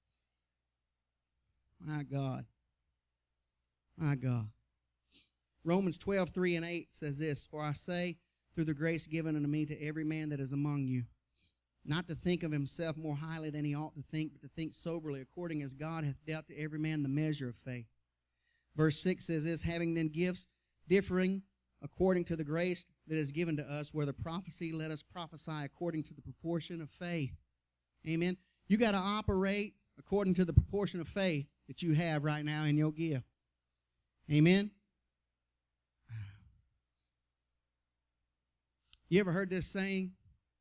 A: My God. My God. Romans twelve, three and eight says this, "For I say, through the grace given unto me, to every man that is among you, not to think of himself more highly than he ought to think, but to think soberly, according as God hath dealt to every man the measure of faith." Verse six says this, "Having then gifts differing according to the grace that is given to us, whether prophecy, let us prophesy according to the proportion of faith." Amen. You got to operate according to the proportion of faith that you have right now in your gift. Amen. You ever heard this saying?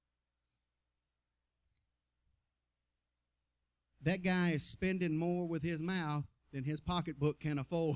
A: That guy is spending more with his mouth than his pocketbook can afford.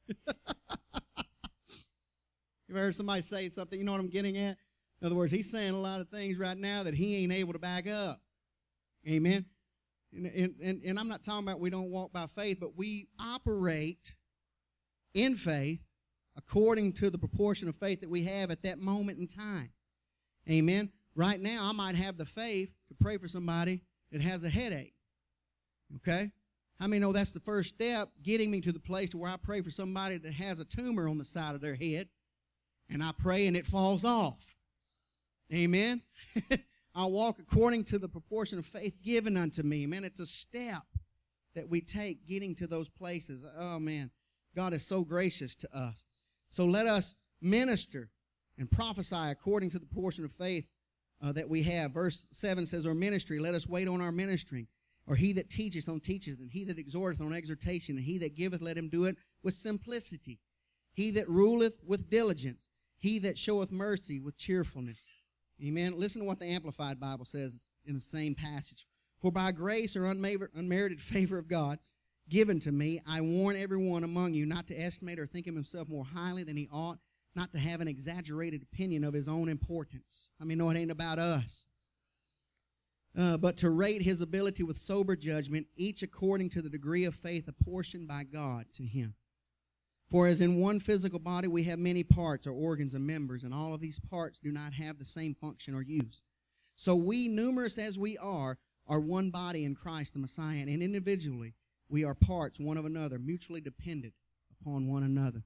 A: You ever heard somebody say something? You know what I'm getting at? In other words, he's saying a lot of things right now that he ain't able to back up. Amen? And, and, and I'm not talking about we don't walk by faith, but we operate in faith according to the proportion of faith that we have at that moment in time. Amen? Right now, I might have the faith to pray for somebody that has a headache. Okay? How many know that's the first step, getting me to the place to where I pray for somebody that has a tumor on the side of their head, and I pray and it falls off. Amen? I walk according to the proportion of faith given unto me. Man, it's a step that we take getting to those places. Oh, man, God is so gracious to us. So let us minister and prophesy according to the portion of faith uh, that we have. Verse seven says, "Or ministry, let us wait on our ministering. Or he that teacheth on teacheth, and he that exhorteth on exhortation, and he that giveth, let him do it with simplicity. He that ruleth with diligence, he that showeth mercy with cheerfulness." Amen. Listen to what the Amplified Bible says in the same passage. "For by grace or unmerited favor of God given to me, I warn everyone among you not to estimate or think of himself more highly than he ought, not to have an exaggerated opinion of his own importance." I mean, no, it ain't about us. Uh, but to rate his ability with sober judgment, each according to the degree of faith apportioned by God to him. "For as in one physical body we have many parts or organs and members, and all of these parts do not have the same function or use. So we, numerous as we are, are one body in Christ the Messiah, and individually we are parts one of another, mutually dependent upon one another.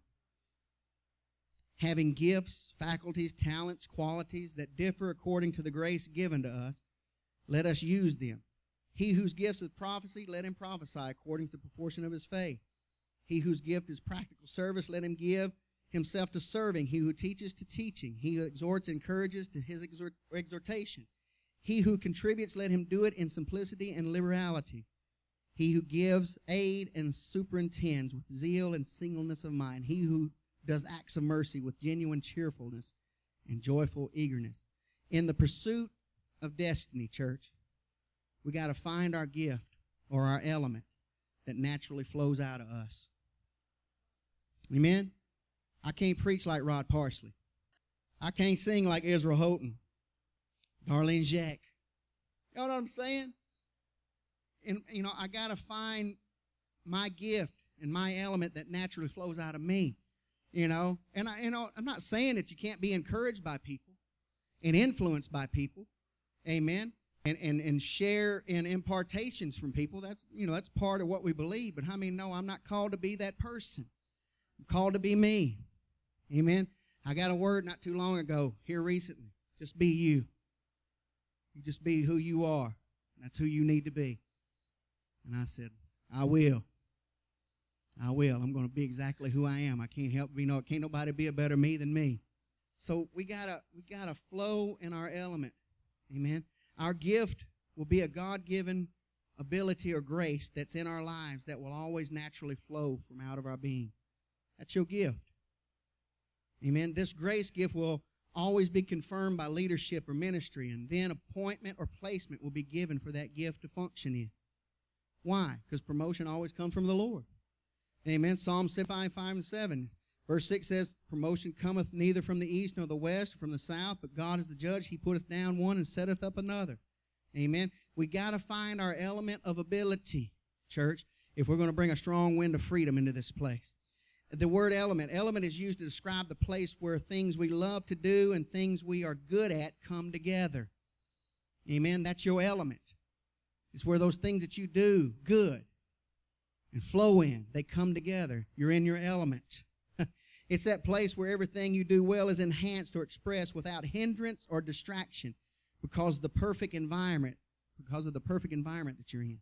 A: Having gifts, faculties, talents, qualities that differ according to the grace given to us, let us use them. He whose gift is prophecy, let him prophesy according to the proportion of his faith. He whose gift is practical service, let him give himself to serving. He who teaches, to teaching. He who exhorts, encourages, to his exhort, exhortation. He who contributes, let him do it in simplicity and liberality. He who gives aid and superintends with zeal and singleness of mind. He who does acts of mercy with genuine cheerfulness and joyful eagerness." In the pursuit of destiny, church, we got to find our gift or our element that naturally flows out of us. Amen? I can't preach like Rod Parsley. I can't sing like Israel Houghton, Darlene Jack. You know what I'm saying? And, you know, I got to find my gift and my element that naturally flows out of me. You know, and I, you know, I'm not saying that you can't be encouraged by people and influenced by people. Amen. And, and, and share in impartations from people. That's, you know, that's part of what we believe. But how many know I'm not called to be that person? I'm called to be me. Amen. I got a word not too long ago here recently. Just be you. You just be who you are. That's who you need to be. And I said, I will. I will. I'm going to be exactly who I am. I can't help you know. Can't nobody be a better me than me. So we gotta we gotta flow in our element. Amen. Our gift will be a God-given ability or grace that's in our lives that will always naturally flow from out of our being. That's your gift. Amen. This grace gift will always be confirmed by leadership or ministry, and then appointment or placement will be given for that gift to function in. Why? Because promotion always comes from the Lord. Amen. Psalm five, five, and seven. Verse six says, promotion cometh neither from the east nor the west, from the south, but God is the judge. He putteth down one and setteth up another. Amen. We got to find our element of ability, church, if we're going to bring a strong wind of freedom into this place. The word element, element is used to describe the place where things we love to do and things we are good at come together. Amen. That's your element. It's where those things that you do good and flow in, they come together. You're in your element. It's that place where everything you do well is enhanced or expressed without hindrance or distraction because of the perfect environment, because of the perfect environment that you're in.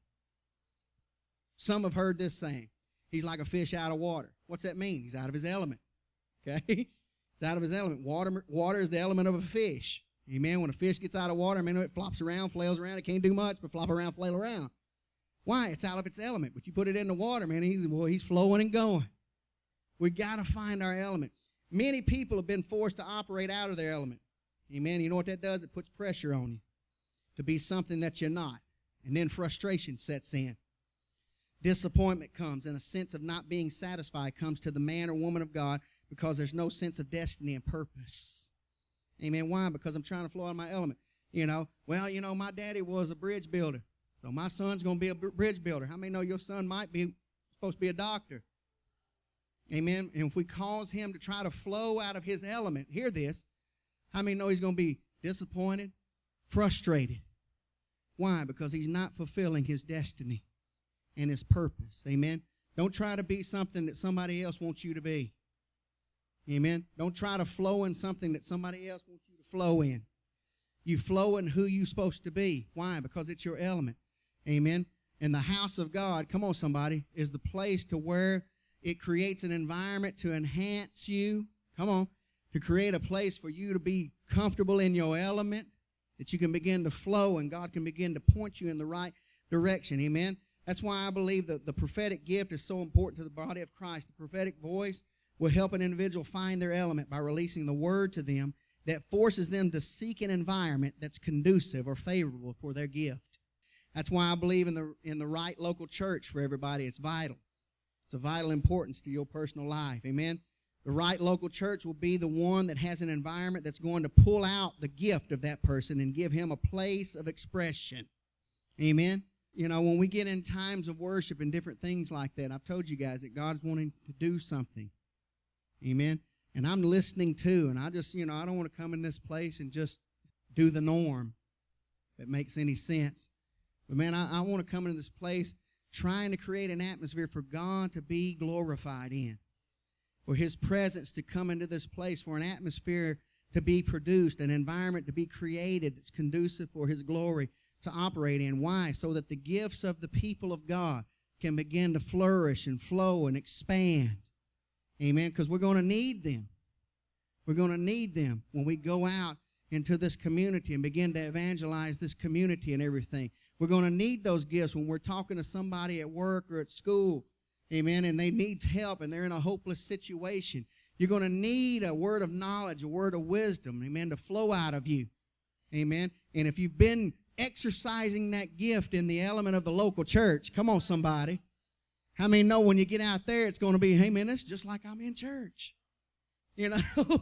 A: Some have heard this saying, he's like a fish out of water. What's that mean? He's out of his element. Okay? He's out of his element. Water, water is the element of a fish. Amen? When a fish gets out of water, I mean, it flops around, flails around. It can't do much but flop around, flail around. Why? It's out of its element. But you put it in the water, man, he's, well, he's flowing and going. We got to find our element. Many people have been forced to operate out of their element. Amen? You know what that does? It puts pressure on you to be something that you're not. And then frustration sets in. Disappointment comes, and a sense of not being satisfied comes to the man or woman of God because there's no sense of destiny and purpose. Amen. Why? Because I'm trying to flow out of my element. You know, well, you know, my daddy was a bridge builder, so my son's going to be a bridge builder. How many know your son might be supposed to be a doctor? Amen. And if we cause him to try to flow out of his element, hear this, how many know he's going to be disappointed, frustrated? Why? Because he's not fulfilling his destiny and his purpose. Amen. Don't try to be something that somebody else wants you to be. Amen. Don't try to flow in something that somebody else wants you to flow in. You flow in who you're supposed to be. Why? Because it's your element. Amen. And the house of God, come on somebody, is the place to where it creates an environment to enhance you. Come on. To create a place for you to be comfortable in your element, that you can begin to flow and God can begin to point you in the right direction. Amen. That's why I believe that the prophetic gift is so important to the body of Christ. The prophetic voice will help an individual find their element by releasing the word to them that forces them to seek an environment that's conducive or favorable for their gift. That's why I believe in the in the right local church for everybody. It's vital. It's of vital importance to your personal life. Amen. The right local church will be the one that has an environment that's going to pull out the gift of that person and give him a place of expression. Amen. You know, when we get in times of worship and different things like that, I've told you guys that God's wanting to do something. Amen. And I'm listening too, and I just, you know, I don't want to come in this place and just do the norm, if it makes any sense. But man, I, I want to come into this place trying to create an atmosphere for God to be glorified in, for His presence to come into this place, for an atmosphere to be produced, an environment to be created that's conducive for His glory to operate in. Why? So that the gifts of the people of God can begin to flourish and flow and expand. Amen. Because we're going to need them. We're going to need them when we go out into this community and begin to evangelize this community and everything. We're going to need those gifts when we're talking to somebody at work or at school. Amen. And they need help and they're in a hopeless situation. You're going to need a word of knowledge, a word of wisdom, amen, to flow out of you. Amen. And if you've been exercising that gift in the element of the local church, come on, somebody. How many know when you get out there, it's going to be, hey, man, it's just like I'm in church. You know,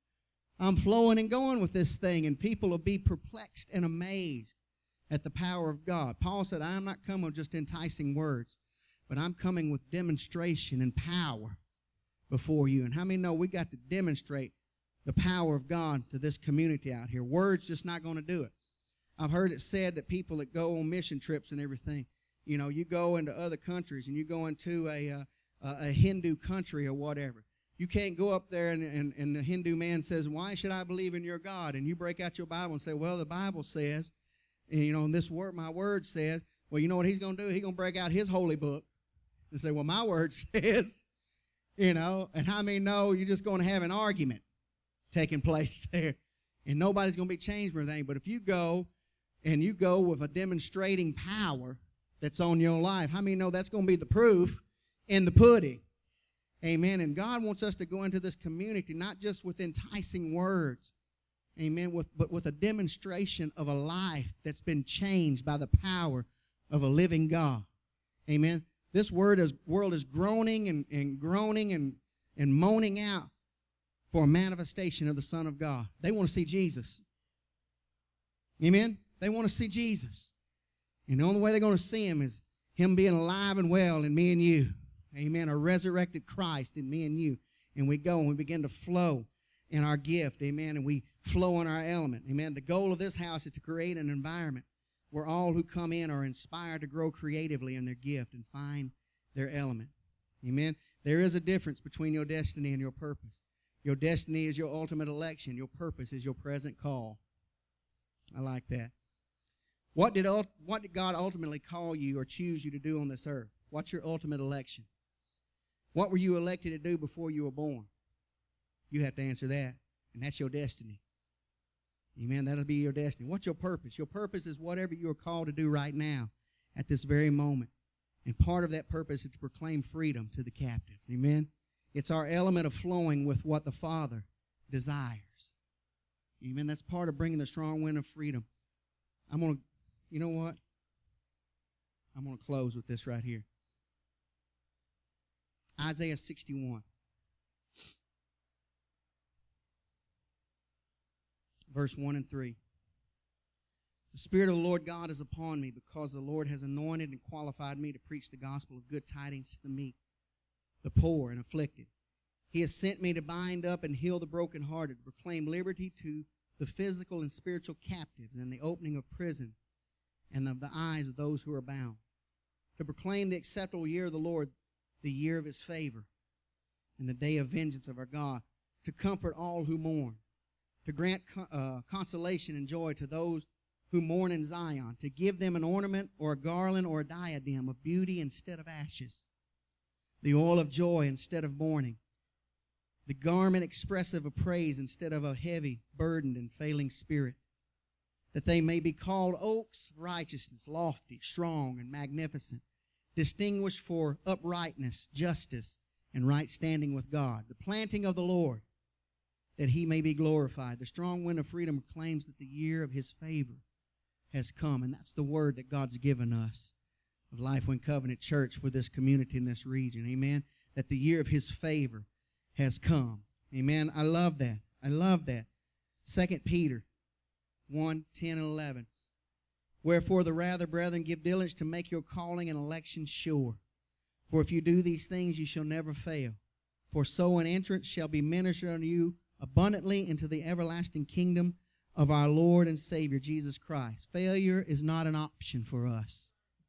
A: I'm flowing and going with this thing, and people will be perplexed and amazed at the power of God. Paul said, I'm not coming with just enticing words, but I'm coming with demonstration and power before you. And how many know we got to demonstrate the power of God to this community out here? Words just not going to do it. I've heard it said that people that go on mission trips and everything, you know, you go into other countries and you go into a, uh, a Hindu country or whatever. You can't go up there and, and, and the Hindu man says, why should I believe in your God? And you break out your Bible and say, well, the Bible says, and, you know, and this word, my word says, well, you know what he's going to do? He's going to break out his holy book and say, well, my word says, you know, and how many know you're just going to have an argument taking place there? And nobody's going to be changed for anything. But if you go and you go with a demonstrating power that's on your life, how many know that's going to be the proof in the pudding? Amen. And God wants us to go into this community not just with enticing words, amen, with, but with a demonstration of a life that's been changed by the power of a living God. Amen. This word is, world is groaning and, and groaning and, and moaning out for a manifestation of the Son of God. They want to see Jesus. Amen? They want to see Jesus. And the only way they're going to see him is him being alive and well in me and you. Amen? A resurrected Christ in me and you. And we go and we begin to flow in our gift. Amen? And we flow in our element. Amen? The goal of this house is to create an environment where all who come in are inspired to grow creatively in their gift and find their element. Amen? There is a difference between your destiny and your purpose. Your destiny is your ultimate election. Your purpose is your present call. I like that. What did, what did God ultimately call you or choose you to do on this earth? What's your ultimate election? What were you elected to do before you were born? You have to answer that, and that's your destiny. Amen. That'll be your destiny. What's your purpose? Your purpose is whatever you are called to do right now at this very moment. And part of that purpose is to proclaim freedom to the captives. Amen. It's our element of flowing with what the Father desires. Amen. That's part of bringing the strong wind of freedom. I'm going to, you know what? I'm going to close with this right here. Isaiah sixty-one. Verse one and three. The Spirit of the Lord God is upon me, because the Lord has anointed and qualified me to preach the gospel of good tidings to the meek, the poor and afflicted. He has sent me to bind up and heal the brokenhearted, to proclaim liberty to the physical and spiritual captives, and the opening of prison and of the eyes of those who are bound, to proclaim the acceptable year of the Lord, the year of his favor, and the day of vengeance of our God, to comfort all who mourn, to grant uh, consolation and joy to those who mourn in Zion, to give them an ornament or a garland or a diadem of beauty instead of ashes, the oil of joy instead of mourning, the garment expressive of praise instead of a heavy, burdened, and failing spirit, that they may be called oaks of righteousness, lofty, strong, and magnificent, distinguished for uprightness, justice, and right standing with God, the planting of the Lord, that he may be glorified. The strong wind of freedom proclaims that the year of his favor has come, and that's the word that God's given us of Lifeway Covenant Church for this community in this region. Amen? That the year of his favor has come. Amen? I love that. I love that. Second Peter one, ten, and eleven. Wherefore the rather, brethren, give diligence to make your calling and election sure. For if you do these things, you shall never fail. For so an entrance shall be ministered unto you abundantly into the everlasting kingdom of our Lord and Savior, Jesus Christ. Failure is not an option for us.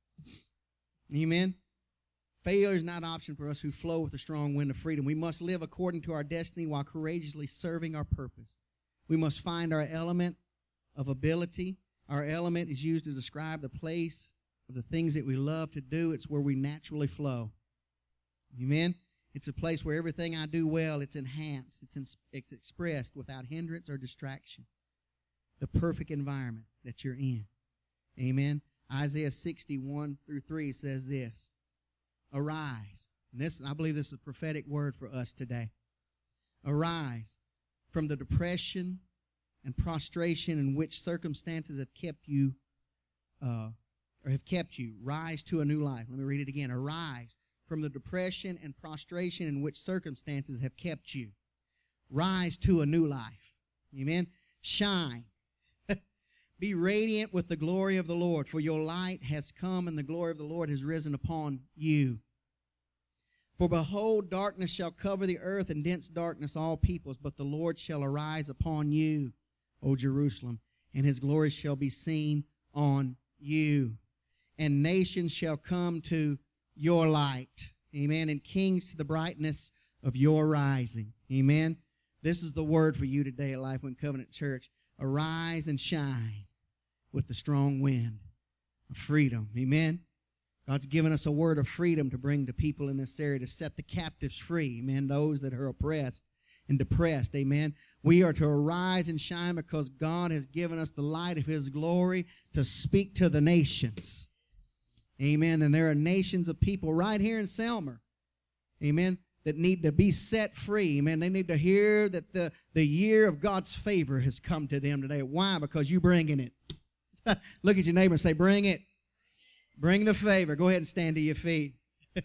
A: Amen? Failure is not an option for us who flow with the strong wind of freedom. We must live according to our destiny while courageously serving our purpose. We must find our element of ability. Our element is used to describe the place of the things that we love to do. It's where we naturally flow. Amen? It's a place where everything I do well, it's enhanced, it's, in, it's expressed without hindrance or distraction. The perfect environment that you're in. Amen? Isaiah sixty-one through three says this. Arise. And this, I believe this is a prophetic word for us today. Arise from the depression and prostration in which circumstances have kept you, uh, or have kept you. Rise to a new life. Let me read it again. Arise from the depression and prostration in which circumstances have kept you. Rise to a new life. Amen? Shine. Be radiant with the glory of the Lord, for your light has come and the glory of the Lord has risen upon you. For behold, darkness shall cover the earth, and dense darkness all peoples, but the Lord shall arise upon you, O Jerusalem, and his glory shall be seen on you. And nations shall come to your light. Amen. And kings to the brightness of your rising. Amen. This is the word for you today at Lifeway Covenant Church. Arise and shine with the strong wind of freedom. Amen. God's given us a word of freedom to bring to people in this area, to set the captives free. Amen. Those that are oppressed and depressed. Amen. We are to arise and shine because God has given us the light of His glory to speak to the nations. Amen. And there are nations of people right here in Selmer, amen, that need to be set free. Amen. They need to hear that the, the year of God's favor has come to them today. Why? Because you're bringing it. Look at your neighbor and say, bring it. Bring the favor. Go ahead and stand to your feet.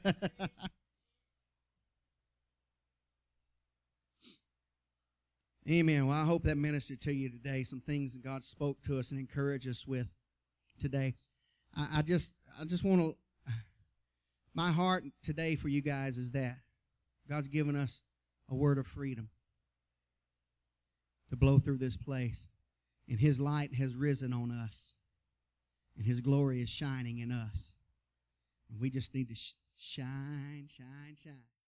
A: Amen. Well, I hope that ministered to you today. Some things that God spoke to us and encouraged us with today. I, I just, I just want to. My heart today for you guys is that God's given us a word of freedom to blow through this place, and His light has risen on us, and His glory is shining in us, and we just need to sh- shine, shine, shine.